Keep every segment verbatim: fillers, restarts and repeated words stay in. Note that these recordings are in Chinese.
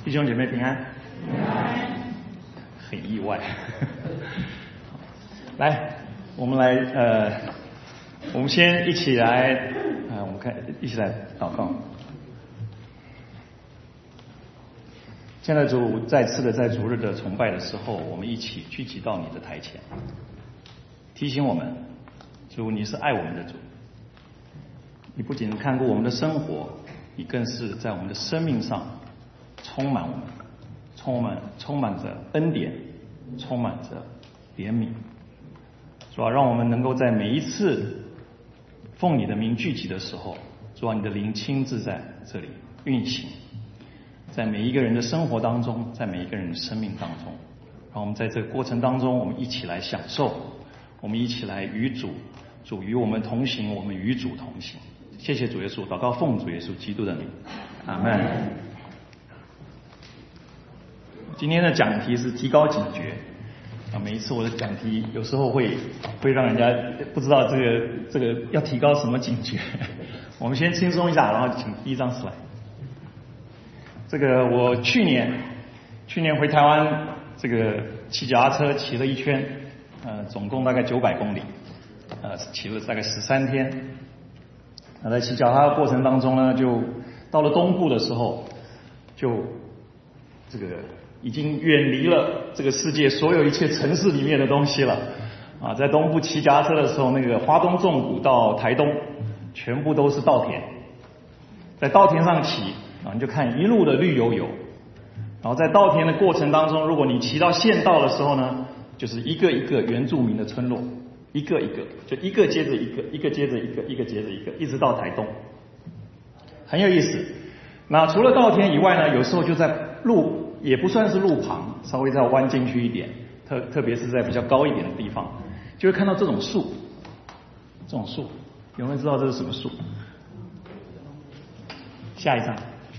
弟兄姐妹平安。平安。很意外。来，我们来呃，我们先一起来啊、呃，我们看一起来祷告。现在主再次的在主日的崇拜的时候，我们一起聚集到你的台前，提醒我们，主你是爱我们的主，你不仅看过我们的生活，你更是在我们的生命上充满我们，充满充满着恩典，充满着怜悯。主啊，让我们能够在每一次奉你的名聚集的时候，主啊，你的灵亲自在这里运行，在每一个人的生活当中，在每一个人的生命当中，让我们在这个过程当中，我们一起来享受，我们一起来与主，主与我们同行，我们与主同行。谢谢主耶稣，祷告奉主耶稣基督的名，阿门。今天的讲题是提高警觉啊，每一次我的讲题有时候会会让人家不知道这个这个要提高什么警觉。我们先轻松一下，然后请第一张出来。这个我去年去年回台湾，这个骑脚踏车骑了一圈，呃，总共大概九百公里，呃，骑了大概十三天。那在骑脚踏的过程当中呢，就到了东部的时候，就这个已经远离了这个世界所有一切城市里面的东西了啊！在东部骑脚踏车的时候，那个花东纵谷到台东，全部都是稻田，在稻田上骑啊，你就看一路的绿油油。然后在稻田的过程当中，如果你骑到县道的时候呢，就是一个一个原住民的村落，一个一个，就一个接着一个，一个接着一个，一个接着一个，一直到台东，很有意思。那除了稻田以外呢，有时候就在路。也不算是路旁，稍微再弯进去一点，特特别是在比较高一点的地方，就会看到这种树，这种树，有没有知道这是什么树？下一张，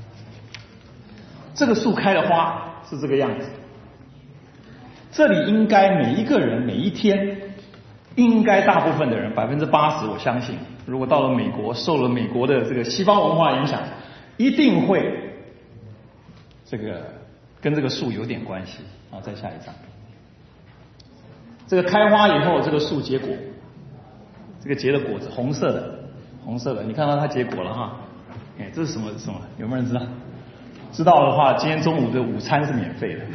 这个树开的花是这个样子。这里应该每一个人每一天，应该大部分的人百分之八十，我相信，如果到了美国，受了美国的这个西方文化影响，一定会这个。跟这个树有点关系啊！再下一张，这个开花以后，这个树结果，这个结的果子红色的，红色的，你看到它结果了哈？哎，这是什么什么？有没有人知道？知道的话，今天中午的午餐是免费的。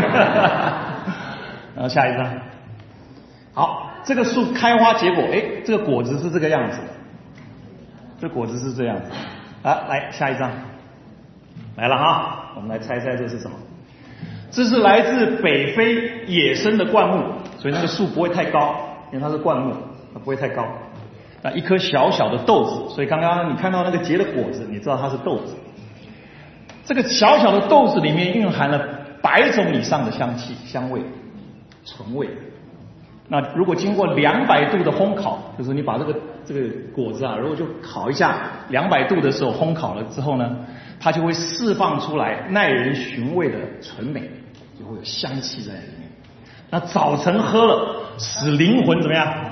然后下一张，好，这个树开花结果，哎，这个果子是这个样子的，这果子是这样子。啊，来下一张，来了哈，我们来猜猜这是什么？这是来自北非野生的灌木，所以那个树不会太高，因为它是灌木，它不会太高。那一颗小小的豆子，所以刚刚你看到那个结的果子，你知道它是豆子。这个小小的豆子里面蕴含了百种以上的香气、香味、醇味。那如果经过两百度的烘烤，就是你把这个这个果子啊，如果就烤一下，两百度的时候烘烤了之后呢，它就会释放出来耐人寻味的醇美。就会有香气在里面。那早晨喝了，使灵魂怎么样？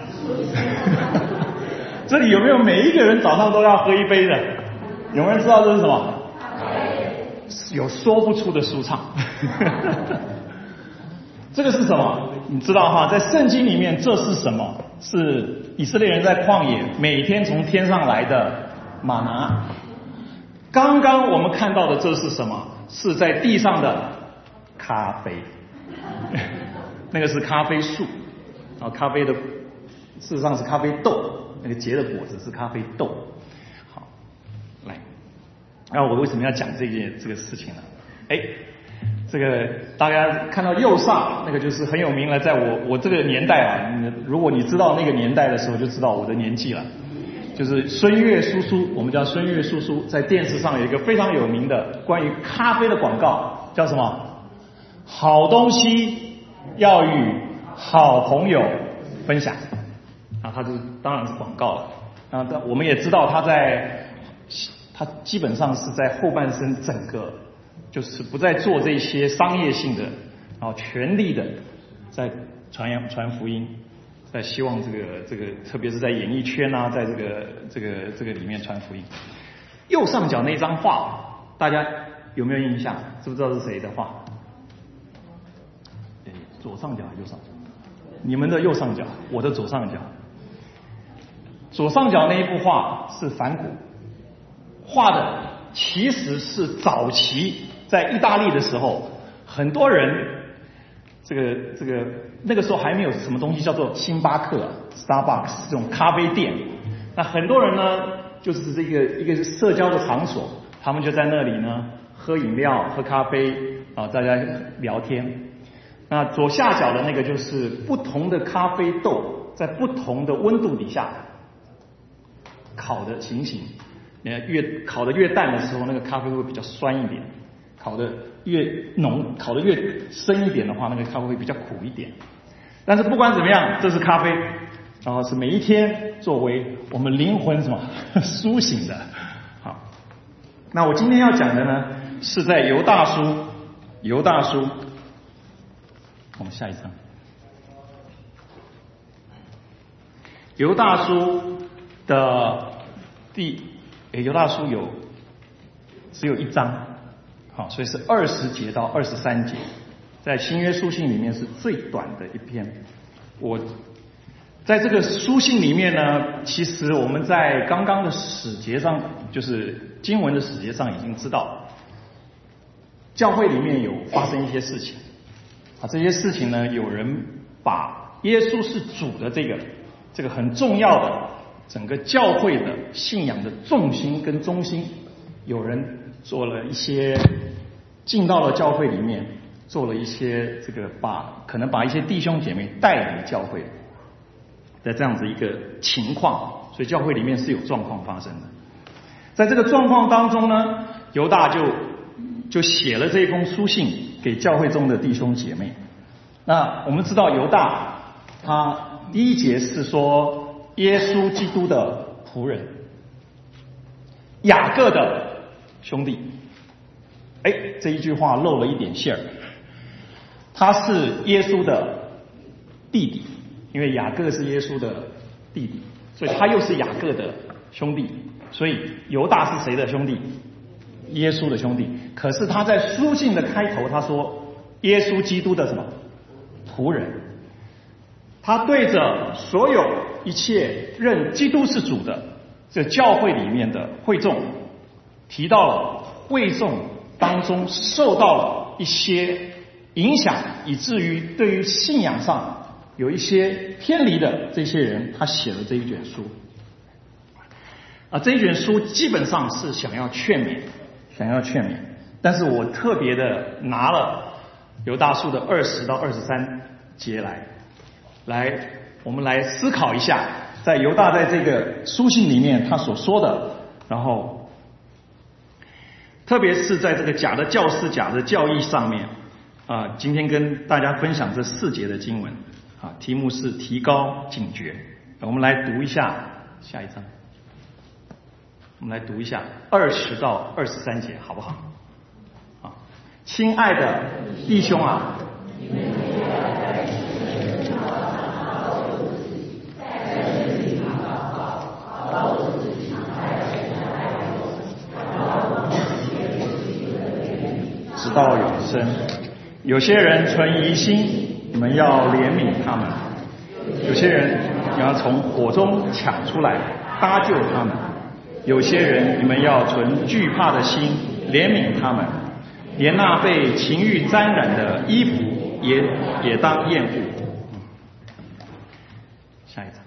这里有没有每一个人早上都要喝一杯的？有没有人知道这是什么？有说不出的舒畅。这个是什么？你知道哈，在圣经里面，这是什么？是以色列人在旷野每天从天上来的玛拿。刚刚我们看到的这是什么？是在地上的咖啡，那个是咖啡树，然后咖啡的事实上是咖啡豆，那个结的果子是咖啡豆。好，来，那我为什么要讲这件这个事情呢？哎，这个大家看到右上那个就是很有名了，在我我这个年代啊，如果你知道那个年代的时候，就知道我的年纪了。就是孙悦叔叔，我们叫孙悦叔叔，在电视上有一个非常有名的关于咖啡的广告，叫什么？好东西要与好朋友分享啊，它就是当然是广告了啊。但我们也知道他在他基本上是在后半生整个就是不再做这些商业性的，然后全力的在传扬传福音，在希望这个这个特别是在演艺圈啊，在这个这个这个里面传福音。右上角那张画，大家有没有印象？知不知道是谁的画？哎，左上角右上角？你们的右上角，我的左上角。左上角那一幅画是梵谷画的，其实是早期在意大利的时候，很多人这个这个那个时候还没有什么东西叫做星巴克 Starbucks 这种咖啡店，那很多人呢就是这个一个是社交的场所，他们就在那里呢喝饮料喝咖啡啊，大家聊天。那左下角的那个就是不同的咖啡豆在不同的温度底下烤的情形，越烤的越淡的时候，那个咖啡会比较酸一点；烤的越浓、烤的越深一点的话，那个咖啡会比较苦一点。但是不管怎么样，这是咖啡，然后是每一天作为我们灵魂什么苏醒的。好，那我今天要讲的呢，是在犹大书，犹大书。我们下一章，犹大书的第，诶，犹大书有只有一章，好，所以是二十节到二十三节，在新约书信里面是最短的一篇。我在这个书信里面呢，其实我们在刚刚的史节上，就是经文的史节上已经知道，教会里面有发生一些事情。啊，这些事情呢，有人把耶稣是主的这个这个很重要的整个教会的信仰的重心跟中心，有人做了一些进到了教会里面，做了一些这个把可能把一些弟兄姐妹带离教会的这样子一个情况，所以教会里面是有状况发生的。在这个状况当中呢，犹大就就写了这一封书信给教会中的弟兄姐妹。那我们知道犹大他第一节是说耶稣基督的仆人，雅各的兄弟。哎，这一句话漏了一点馅儿，他是耶稣的弟弟，因为雅各是耶稣的弟弟，所以他又是雅各的兄弟，所以犹大是谁的兄弟？耶稣的兄弟。可是他在书信的开头他说耶稣基督的什么仆人，他对着所有一切认基督是主的这教会里面的会众提到了会众当中受到了一些影响，以至于对于信仰上有一些偏离的这些人，他写了这一卷书啊，这一卷书基本上是想要劝勉想要劝勉，但是我特别的拿了犹大书的二十到二十三节来，来我们来思考一下，在犹大在这个书信里面他所说的，然后特别是在这个假的教师、假的教义上面啊，今天跟大家分享这四节的经文啊，题目是提高警觉。我们来读一下下一章。我们来读一下二十到二十三节，好不好？啊，亲爱的弟兄啊，直到永生。有些人存疑心，你们要怜悯他们；有些人你要从火中抢出来，搭救他们。有些人你们要存惧怕的心，怜悯他们，连那被情欲沾染的衣服也也当厌恶。下一张。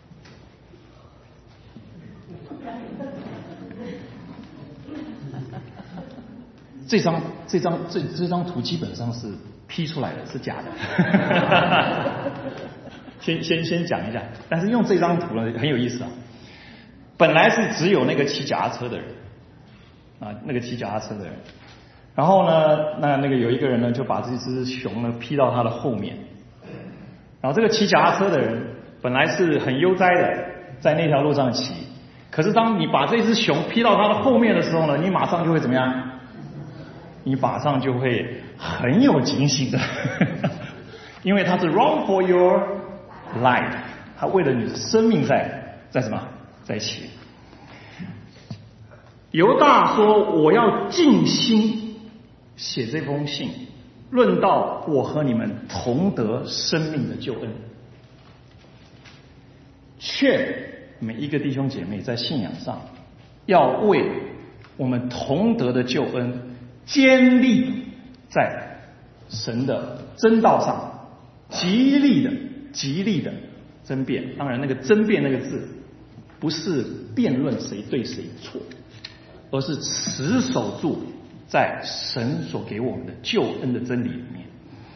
这张这张这这张图基本上是 P 出来的，是假的。先先先讲一下，但是用这张图呢很有意思啊。本来是只有那个骑脚踏车的人啊，那个骑脚踏车的人，然后呢，那那个有一个人呢就把这只熊呢披到他的后面，然后这个骑脚踏车的人本来是很悠哉的在那条路上骑，可是当你把这只熊披到他的后面的时候呢，你马上就会怎么样？你马上就会很有警醒的，因为他是 run for your life， 他为了你的生命在在什么？在一起。犹大说：“我要尽心写这封信，论到我和你们同得生命的救恩，劝每一个弟兄姐妹在信仰上要为我们同得的救恩坚立在神的真道上，极力的极力的争辩。当然那个争辩那个字不是辩论谁对谁错，而是持守住在神所给我们的救恩的真理里面。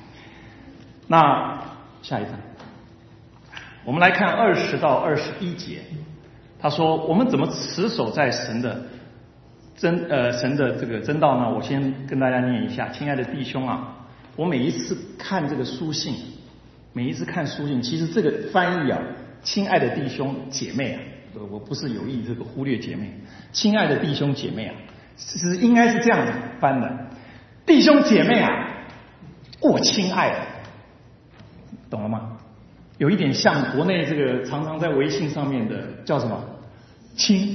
那下一章我们来看二十到二十一节，他说我们怎么持守在神的真呃神的这个真道呢？我先跟大家念一下。亲爱的弟兄啊，我每一次看这个书信，每一次看书信，其实这个翻译啊，亲爱的弟兄姐妹啊，我不是有意这个忽略姐妹，亲爱的弟兄姐妹啊，其实应该是这样子翻的，弟兄姐妹啊，我亲爱的，懂了吗？有一点像国内这个常常在微信上面的叫什么亲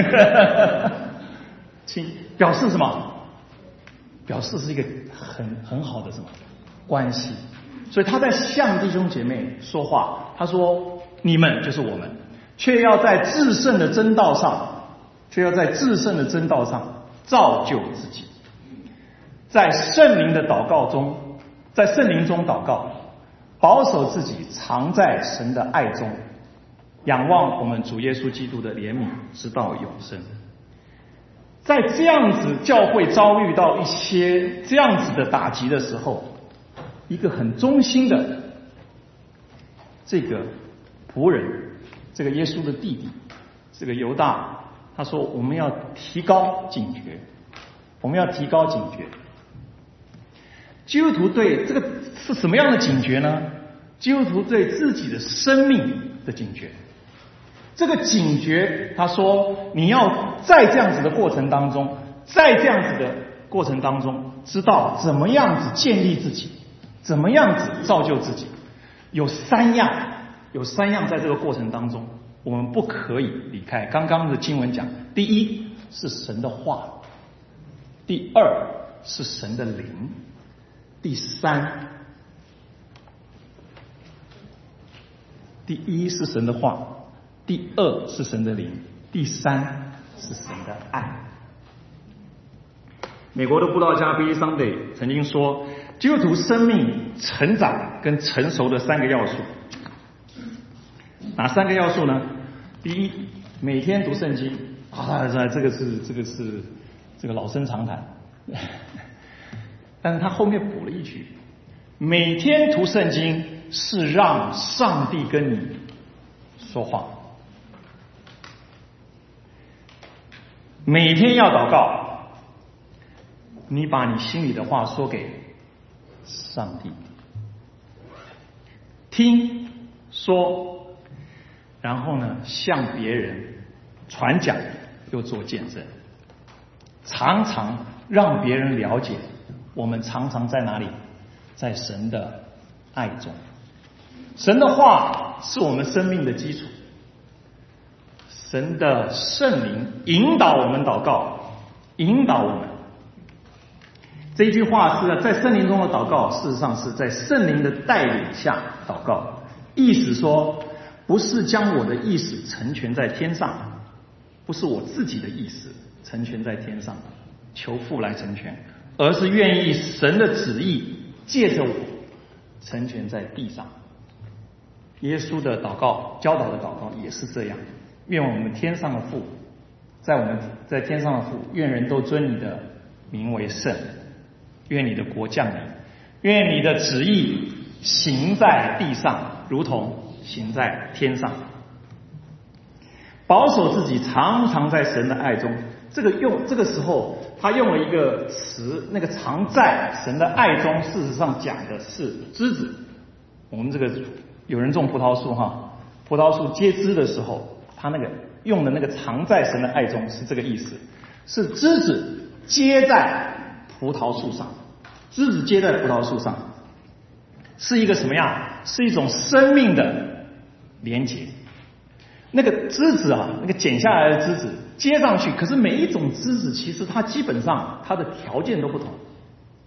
亲，表示什么？表示是一个很很好的什么关系。所以他在向弟兄姐妹说话，他说你们就是我们，却要在至圣的真道上，却要在至圣的真道上造就自己，在圣灵的祷告中，在圣灵中祷告，保守自己藏在神的爱中，仰望我们主耶稣基督的怜悯，直到永生。在这样子教会遭遇到一些这样子的打击的时候，一个很忠心的这个仆人，这个耶稣的弟弟，这个犹大，他说我们要提高警觉，我们要提高警觉。基督徒对这个是什么样的警觉呢？基督徒对自己的生命的警觉。这个警觉，他说你要在这样子的过程当中，在这样子的过程当中，知道怎么样子建立自己，怎么样子造就自己。有三样，有三样在这个过程当中，我们不可以离开。刚刚的经文讲，第一是神的话，第二是神的灵，第三，第一是神的话，第二是神的灵，第三是神的爱。美国的布道家 Billy Sunday 曾经说，基督徒生命成长跟成熟的三个要素，哪三个要素呢？第一，每天读圣经啊，这个是这个是这个老生常谈，但是他后面补了一句，每天读圣经是让上帝跟你说话，每天要祷告，你把你心里的话说给上帝，听说，然后呢向别人传讲又做见证，常常让别人了解我们常常在哪里，在神的爱中。神的话是我们生命的基础，神的圣灵引导我们祷告，引导我们。这一句话是在圣灵中的祷告，事实上是在圣灵的带领下祷告，意思说不是将我的意识成全在天上，不是我自己的意识成全在天上，求父来成全，而是愿意神的旨意借着我成全在地上。耶稣的祷告，教导的祷告也是这样，愿我们天上的父，在我们在天上的父，愿人都尊你的名为圣，愿你的国降临，愿你的旨意行在地上，如同行在天上。保守自己常常在神的爱中，这个用这个时候他用了一个词，那个常在神的爱中，事实上讲的是枝子。我们这个有人种葡萄树哈，葡萄树结枝的时候，他那个用的那个常在神的爱中是这个意思，是枝子接在葡萄树上，枝子接在葡萄树上，是一个什么样？是一种生命的连结。那个枝子啊，那个剪下来的枝子接上去，可是每一种枝子其实它基本上它的条件都不同，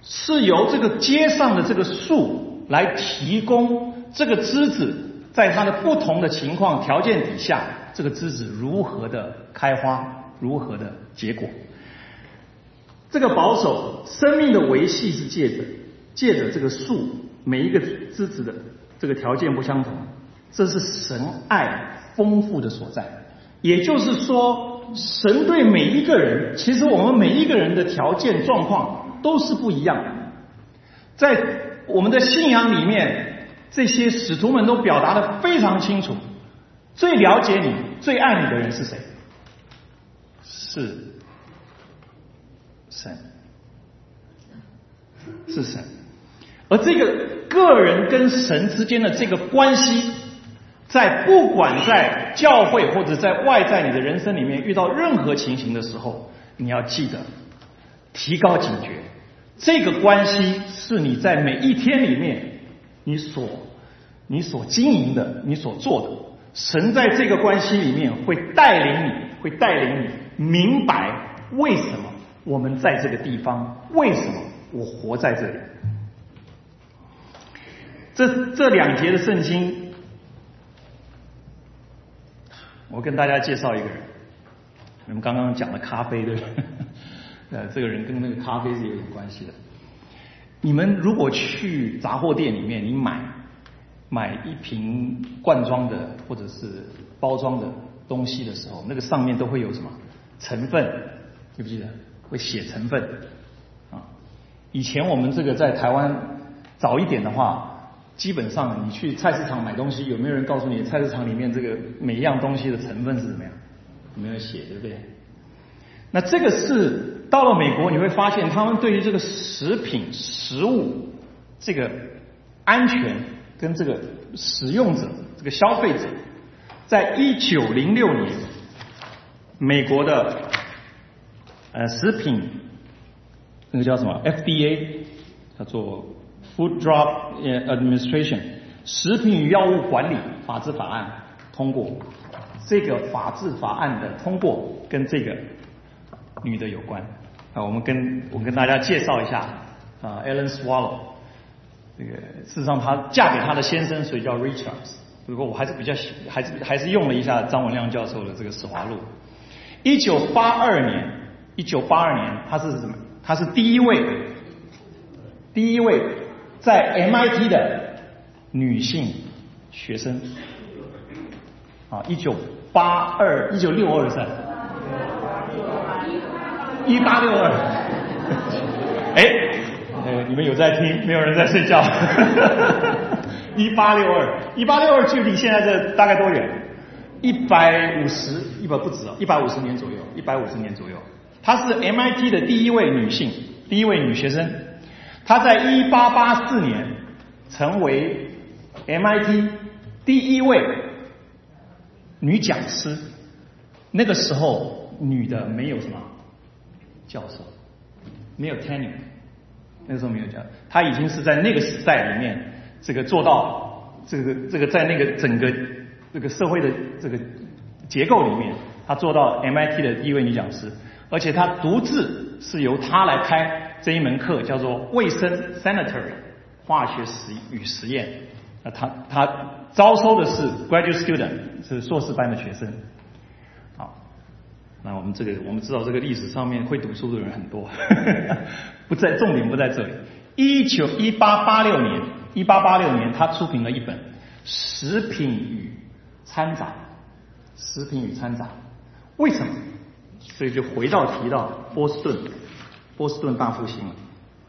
是由这个街上的这个树来提供这个枝子在它的不同的情况条件底下，这个枝子如何的开花，如何的结果。这个保守生命的维系是借着借着这个树每一个枝子的这个条件不相同，这是神爱丰富的所在。也就是说，神对每一个人，其实我们每一个人的条件状况都是不一样的。在我们的信仰里面，这些使徒们都表达得非常清楚，最了解你最爱你的人是谁？是神，是神。而这个个人跟神之间的这个关系，在不管在教会或者在外在你的人生里面遇到任何情形的时候，你要记得提高警觉。这个关系是你在每一天里面你所你所经营的，你所做的。神在这个关系里面会带领你，会带领你明白为什么我们在这个地方，为什么我活在这里。这这两节的圣经，我跟大家介绍一个人。我们刚刚讲了咖啡，对不对？呃，这个人跟那个咖啡是有点关系的。你们如果去杂货店里面，你买买一瓶罐装的或者是包装的东西的时候，那个上面都会有什么成分？记不记得？会写成分啊。以前我们这个在台湾早一点的话，基本上你去菜市场买东西，有没有人告诉你菜市场里面这个每一样东西的成分是怎么样？有没有写，对不对？那这个是到了美国，你会发现他们对于这个食品、食物这个安全跟这个使用者、这个消费者，在一九零六年，美国的呃食品那个叫什么 F D A， 叫做 Food Drug Administration 食品与药物管理法制法案通过。这个法制法案的通过跟这个女的有关啊，我们跟我跟大家介绍一下啊 ，Ellen Swallow， 这个事实上她嫁给她的先生，所以叫 Richards。不过我还是比较还是还是用了一下张文亮教授的这个史华路。一九八二年，一九八二年，她是什么？她是第一位第一位在 M I T 的女性学生啊，一九八二一九六二赛。一八六二，哎，呃，你们有在听？没有人在睡觉。一八六二，一八六二距离现在这大概多远？一百五十，一百不止哦，一百五十年左右，一百五十年左右。她是 M I T 的第一位女性，第一位女学生。她在一八八四年成为 M I T 第一位女讲师。那个时候，女的没有什么教授，没有 tenure， 那个时候没有教，他已经是在那个时代里面，这个做到这个这个在那个整个这个社会的这个结构里面，他做到 M I T 的第一位女讲师，而且他独自是由他来开这一门课，叫做卫生 sanitary 化学实与实验。那他他招收的是 graduate student， 是硕士班的学生。那我们这个，我们知道这个历史上面会读书的人很多，不在重点不在这里。一九一八八六年，一八八六年，他出品了一本《食品与掺杂》，食品与掺杂，为什么？所以就回到提到波士顿，波士顿大复兴了。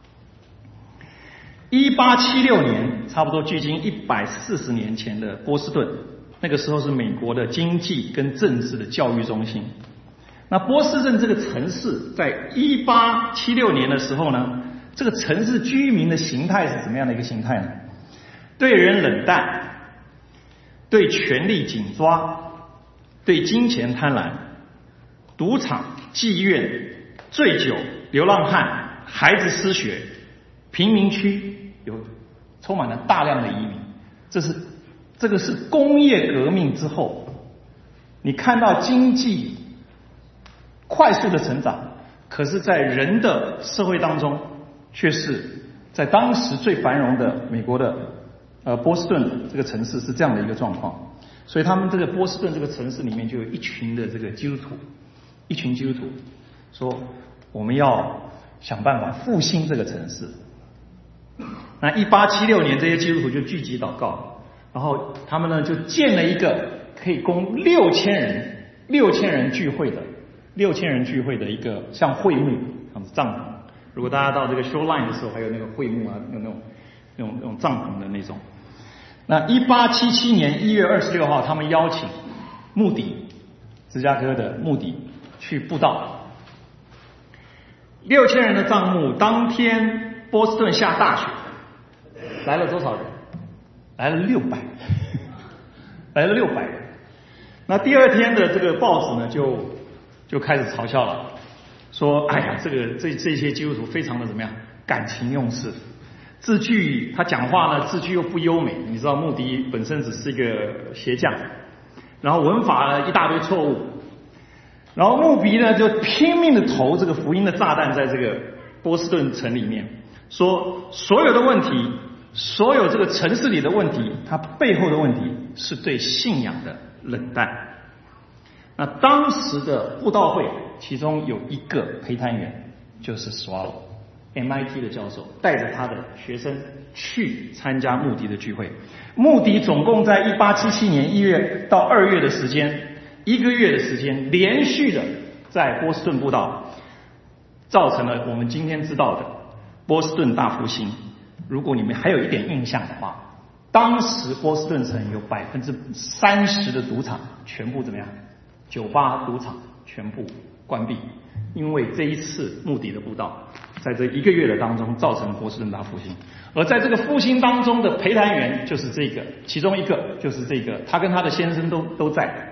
一八七六年，差不多距今一百四十年前的波士顿，那个时候是美国的经济跟政治的教育中心。那波士顿这个城市在一八七六年的时候呢，这个城市居民的形态是怎么样的一个形态呢？对人冷淡，对权力紧抓，对金钱贪婪，赌场、妓院、醉酒、流浪汉、孩子失学，贫民区有充满了大量的移民。这是这个是工业革命之后，你看到经济快速的成长，可是在人的社会当中却是在当时最繁荣的美国的呃波士顿这个城市是这样的一个状况，所以他们这个波士顿这个城市里面就有一群的这个基督徒，一群基督徒说我们要想办法复兴这个城市。那一八七六年这些基督徒就聚集祷告，然后他们呢就建了一个可以供六千人六千人聚会的六千人聚会的一个像会幕这样子帐篷。如果大家到这个 shoreline 的时候，还有那个会幕啊，有那种那种那种帐篷的那种。那一八七七年一月二十六号，他们邀请穆迪，芝加哥的穆迪去布道。六千人的帐幕，当天波士顿下大雪，来了多少人？来了六百，来了六百人。那第二天的这个报纸呢，就就开始嘲笑了，说：“哎呀，这个这这些基督徒非常的怎么样？感情用事，字句他讲话呢，字句又不优美。你知道，穆迪本身只是一个鞋匠，然后文法呢一大堆错误。”然后穆迪呢就拼命的投这个福音的炸弹在这个波士顿城里面，说所有的问题，所有这个城市里的问题，它背后的问题是对信仰的冷淡。那当时的布道会，其中有一个陪谈员就是 Swallow M I T 的教授，带着他的学生去参加穆迪的聚会。穆迪总共在一八七七年一月到二月的时间。一个月的时间，连续的在波士顿布道，造成了我们今天知道的波士顿大复兴。如果你们还有一点印象的话，当时波士顿城有百分之三十的赌场全部怎么样？酒吧、赌场全部关闭，因为这一次穆迪的布道，在这一个月的当中造成波士顿大复兴。而在这个复兴当中的陪谈员就是这个，其中一个就是这个，他跟他的先生都都在。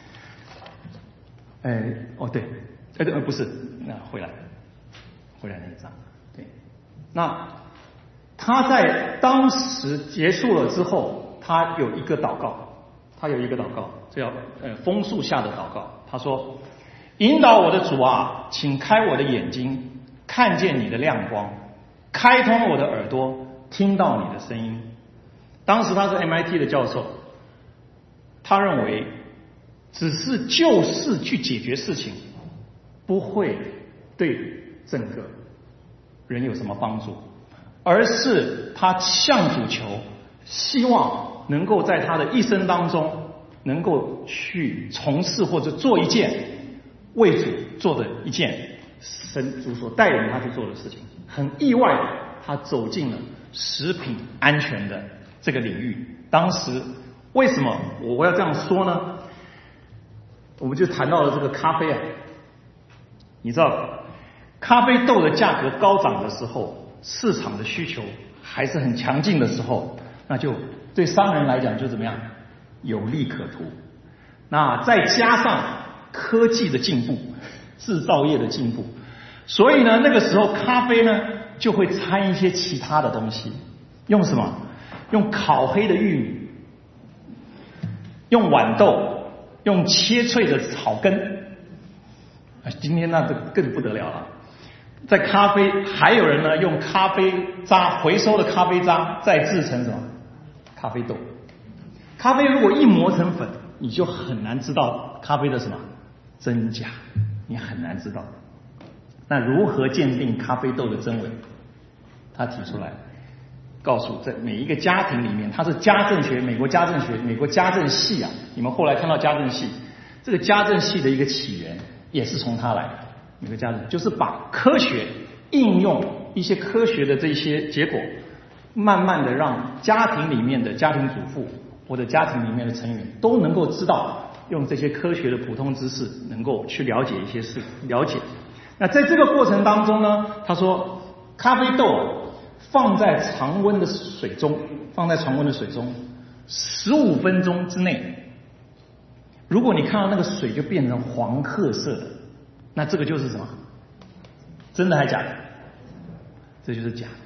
哎，哦对，哎对，不是，那回来，回来那一张，对，那他在当时结束了之后，他有一个祷告，他有一个祷告，这叫呃枫树下的祷告。他说：“引导我的主啊，请开我的眼睛，看见你的亮光，开通我的耳朵，听到你的声音。”当时他是 M I T 的教授，他认为。只是就事去解决事情，不会对整个人有什么帮助，而是他向主求，希望能够在他的一生当中，能够去从事或者做一件为主做的一件神主所带领他去做的事情。很意外的，他走进了食品安全的这个领域。当时为什么我要这样说呢？我们就谈到了这个咖啡啊，你知道，咖啡豆的价格高涨的时候，市场的需求还是很强劲的时候，那就对商人来讲就怎么样，有利可图。那再加上科技的进步，制造业的进步，所以呢，那个时候咖啡呢就会掺一些其他的东西，用什么？用烤黑的玉米，用豌豆。用切脆的草根，今天那这更不得了了。在咖啡，还有人呢用咖啡渣回收的咖啡渣再制成什么咖啡豆。咖啡如果一磨成粉，你就很难知道咖啡的什么真假，你很难知道。那如何鉴定咖啡豆的真伪？他提出来，告诉在每一个家庭里面，它是家政学，美国家政学，美国家政系啊。你们后来看到家政系，这个家政系的一个起源也是从它来的。美国家政就是把科学应用一些科学的这些结果，慢慢的让家庭里面的家庭主妇或者家庭里面的成员都能够知道，用这些科学的普通知识，能够去了解一些事，了解。那在这个过程当中呢，他说咖啡豆啊。放在常温的水中，放在常温的水中十五分钟之内，如果你看到那个水就变成黄褐色的，那这个就是什么？真的还假的？这就是假的。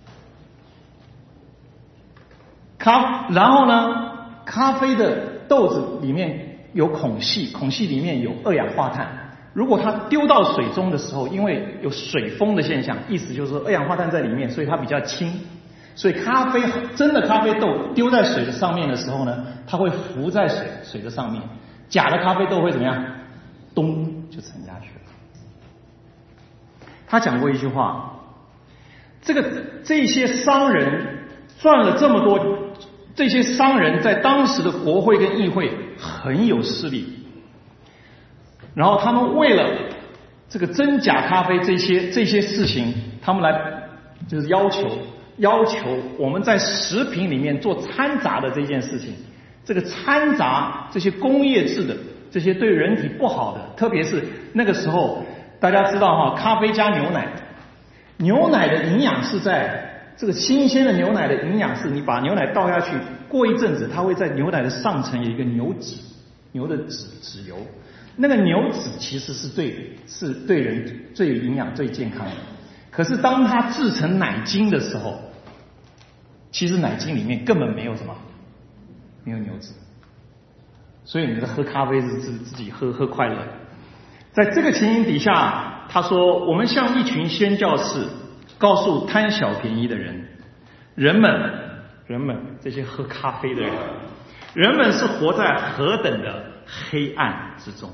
咖，然后呢，咖啡的豆子里面有孔隙，孔隙里面有二氧化碳， 如果它丢到水中的时候，因为有水封的现象，意思就是说二氧化碳在里面，所以它比较轻。所以咖啡真的咖啡豆丢在水的上面的时候呢，它会浮在水水的上面。假的咖啡豆会怎么样？咚就沉下去了。他讲过一句话，这个这些商人赚了这么多，这些商人在当时的国会跟议会很有势力，然后他们为了这个真假咖啡这些这些事情，他们来就是要求要求我们在食品里面做掺杂的这件事情，这个掺杂这些工业制的这些对人体不好的，特别是那个时候大家知道哈，咖啡加牛奶，牛奶的营养是在这个新鲜的牛奶的营养是，你把牛奶倒下去，过一阵子它会在牛奶的上层有一个牛脂，牛的脂脂油，那个牛脂其实是对是对人最有营养最健康的。可是当它制成奶精的时候，其实奶精里面根本没有什么，没有牛脂，所以你在喝咖啡是自自己喝喝快乐。在这个情形底下，他说我们像一群宣教士，告诉贪小便宜的人，人们人们这些喝咖啡的人，人们是活在何等的黑暗之中。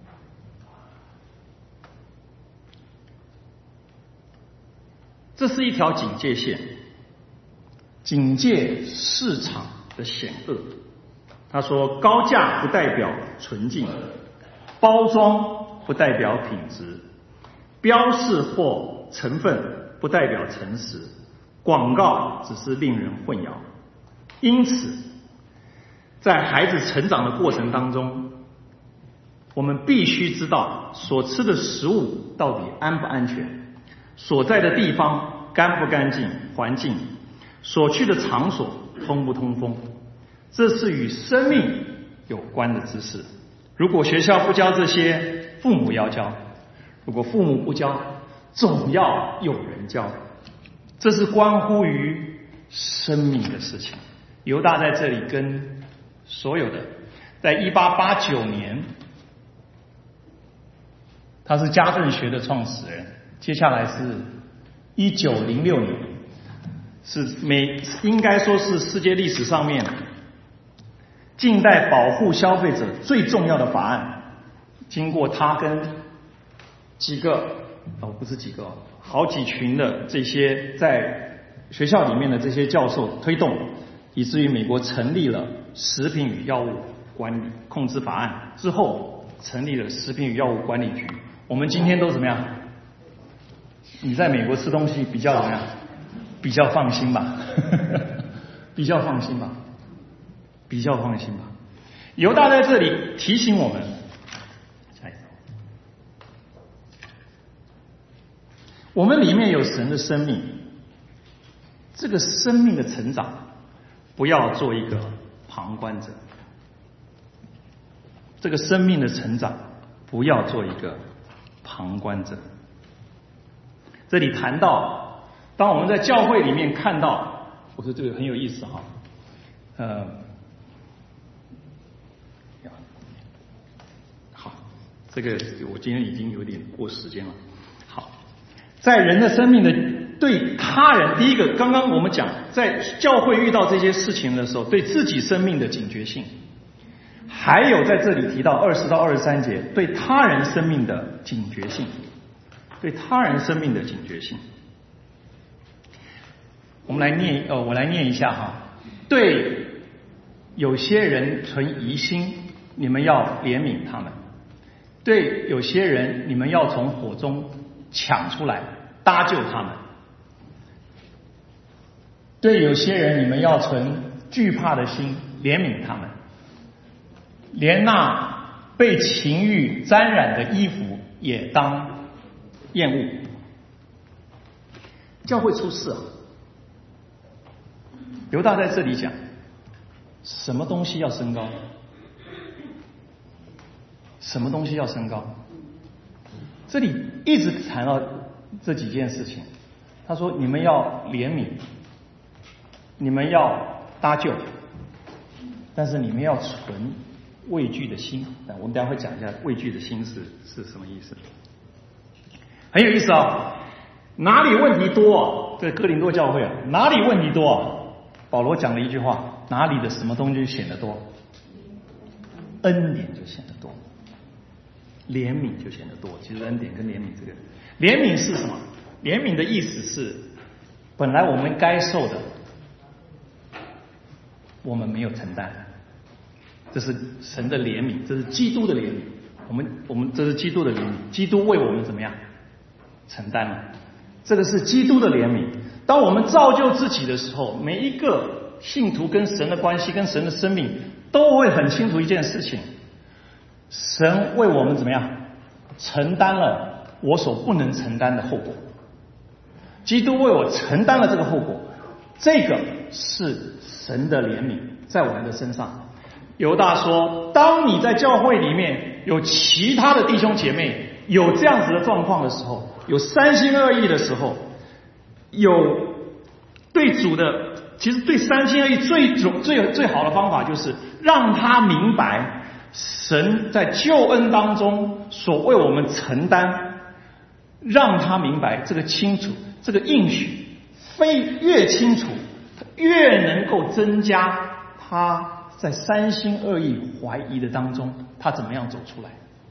这是一条警戒线，警戒市场的险恶。他说高价不代表纯净，包装不代表品质，标示或成分不代表诚实，广告只是令人混淆。因此在孩子成长的过程当中，我们必须知道所吃的食物到底安不安全，所在的地方干不干净，环境所去的场所通不通风，这是与生命有关的知识。如果学校不教这些，父母要教；如果父母不教，总要有人教。这是关乎于生命的事情。犹大在这里跟所有的，在一八八九年，他是家政学的创始人，接下来是一九零六年，是美应该说是世界历史上面近代保护消费者最重要的法案。经过他跟几个哦不是几个好几群的这些在学校里面的这些教授推动，以至于美国成立了食品与药物管理控制法案之后，成立了食品与药物管理局。我们今天都怎么样？你在美国吃东西比较怎么样？比较放心吧，比较放心吧，比较放心吧。犹大在这里提醒我们，下一张，我们里面有神的生命，这个生命的成长，不要做一个旁观者。这个生命的成长，不要做一个旁观者。这里谈到，当我们在教会里面看到，我说这个很有意思哈，呃，好，这个我今天已经有点过时间了。好，在人的生命的对他人，第一个，刚刚我们讲，在教会遇到这些事情的时候，对自己生命的警觉性，还有在这里提到二十到二十三节，对他人生命的警觉性。对他人生命的警觉性，我们来念，呃，我来念一下哈。对有些人存疑心，你们要怜悯他们；对有些人，你们要从火中抢出来，搭救他们；对有些人，你们要存惧怕的心，怜悯他们。连那被情欲沾染的衣服也当厌恶。教会出事啊，犹大在这里讲，什么东西要升高？什么东西要升高？这里一直谈到这几件事情。他说：你们要怜悯，你们要搭救，但是你们要存畏惧的心。我们等一下会讲一下畏惧的心是是什么意思，很有意思啊。哪里问题多啊？这哥林多教会啊，哪里问题多啊？保罗讲了一句话，哪里的什么东西显得多？恩典就显得多，怜悯就显得多。其实恩典跟怜悯这个，怜悯是什么？怜悯的意思是，本来我们该受的，我们没有承担，这是神的怜悯，这是基督的怜悯。我们我们这是基督的怜悯，基督为我们怎么样承担了？这个是基督的怜悯。当我们造就自己的时候，每一个信徒跟神的关系，跟神的生命，都会很清楚一件事情：神为我们怎么样承担了我所不能承担的后果。基督为我承担了这个后果，这个是神的怜悯在我们的身上。犹大说，当你在教会里面有其他的弟兄姐妹有这样子的状况的时候，有三心二意的时候，有对主的，其实对三心二意最最最好的方法就是让他明白神在救恩当中所为我们承担，让他明白这个清楚，这个应许非越清楚越能够增加他在三心二意怀疑的当中他怎么样走出来。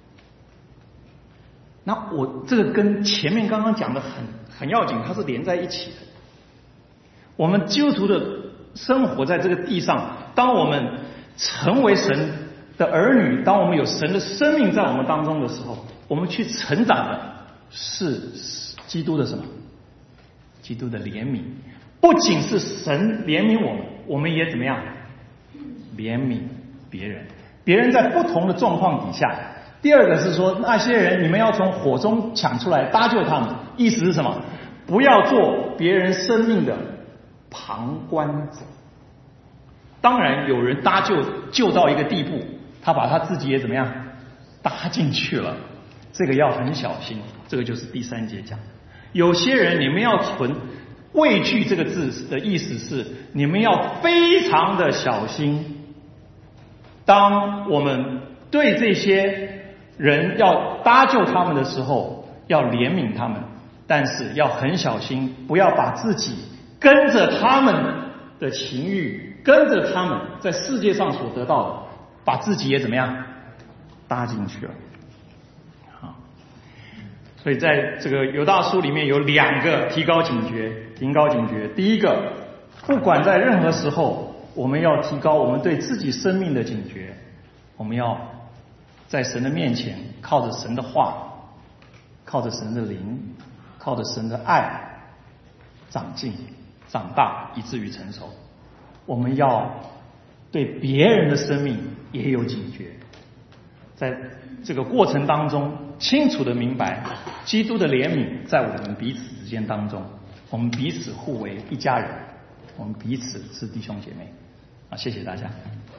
那我这个跟前面刚刚讲的很很要紧，它是连在一起的。我们基督徒的生活在这个地上，当我们成为神的儿女，当我们有神的生命在我们当中的时候，我们去成长的是基督的什么？基督的怜悯。不仅是神怜悯我们，我们也怎么样怜悯别人。别人在不同的状况底下，第二个是说，那些人你们要从火中抢出来搭救他们，意思是什么？不要做别人生命的旁观者。当然有人搭救救到一个地步，他把他自己也怎么样搭进去了，这个要很小心。这个就是第三节讲，有些人你们要存畏惧这个字的意思是，你们要非常的小心。当我们对这些人要搭救他们的时候，要怜悯他们，但是要很小心，不要把自己跟着他们的情欲，跟着他们在世界上所得到的，把自己也怎么样搭进去了。好，所以在这个犹大书里面有两个提高警觉，提高警觉。第一个，不管在任何时候，我们要提高我们对自己生命的警觉，我们要在神的面前，靠着神的话，靠着神的灵，靠着神的爱长进长大，以至于成熟。我们要对别人的生命也有警觉，在这个过程当中清楚的明白基督的怜悯在我们彼此之间当中，我们彼此互为一家人，我们彼此是弟兄姐妹啊！谢谢大家。